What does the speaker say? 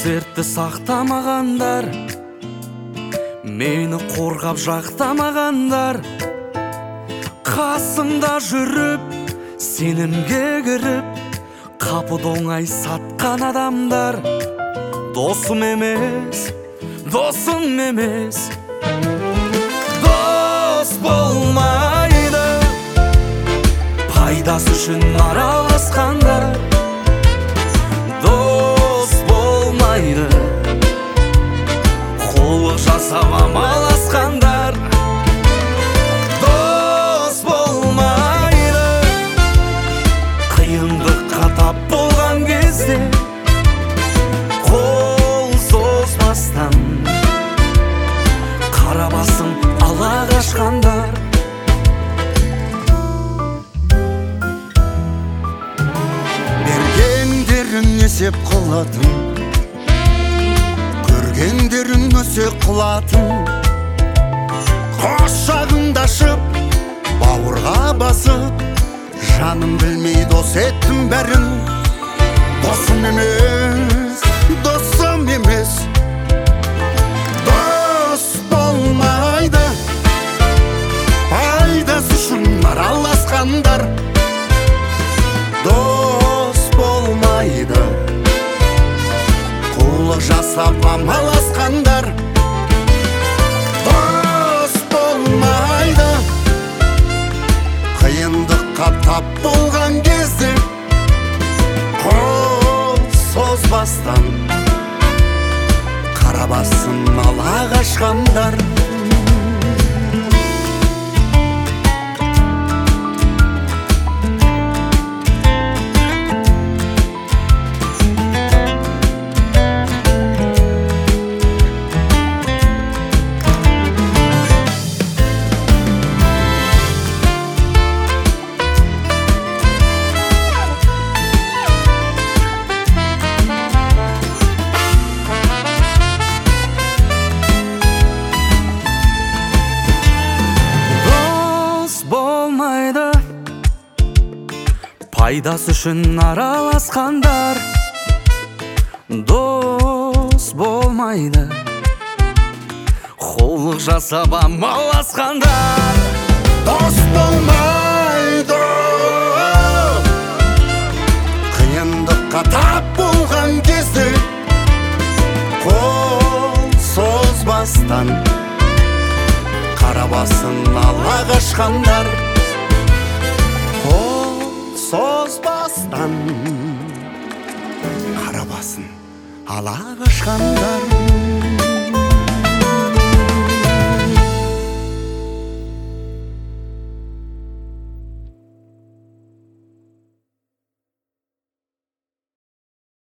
сертті сақтамағандар, мені қорғап жақтамағандар, қасымда жүріп сенімге кіріп қапыда оңай сатқан адамдар досым емес, досым емес. Дос болмайды, пайдасы үшін араласқандар. Дос болмайды, қулық жасап амаласқандар. Дос болмайды, қиындыққа тап болған кезде қол созбастан қара басын ала қашқандар. Бергендерін есеп қылатын, көргендерін өсек қылатын, құшағындашып бауырға басып, жаным білмей дос еттім бәрін. Досым емес, досым емес. Дос болмайды, пайдасы үшін араласқандар. Дос болмайды, қулық жасап амаласқандар. Дос болмайды, қиындыққа тап болған кезде қол созбастан қара басын ала қашқандар. Пайдасы үшін араласқандар. Дос болмайды, қулық жасап амаласқандар. Дос болмайды, қиындыққа тап болған кезде қол созбастан қара басын ала қашқандар. Созбастан қара басын ала қашқандар.